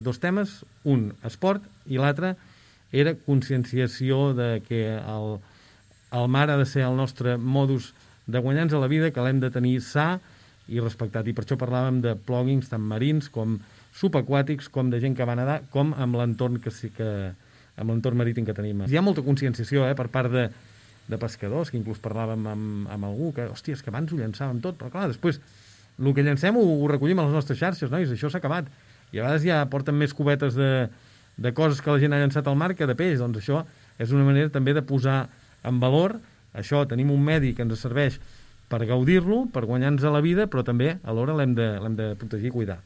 Dos temes, un esport i l'altre era conscienciació de que el mar ha de ser el nostre modus de guanyar-nos a la vida, que l'hem de tenir sa i respectat. I per això parlàvem de plugins tant marins com subaquàtics, com de gent que va nedar, com amb l'entorn amb l'entorn marítim que tenim. Hi ha molta conscienciació per part de pescadors, que inclús parlàvem amb algú, que, hòstia, és que abans ho llançàvem tot, però clar, després el que llancem ho recollim a les nostres xarxes, nois, això s'ha acabat. I a vegades ja porten més cubetes de coses que la gent ha llançat al mar que de peix. Doncs això és una manera també de posar en valor això. Tenim un medi que ens serveix per gaudir-lo, per guanyar-nos a la vida, però també alhora l'hem de protegir i cuidar.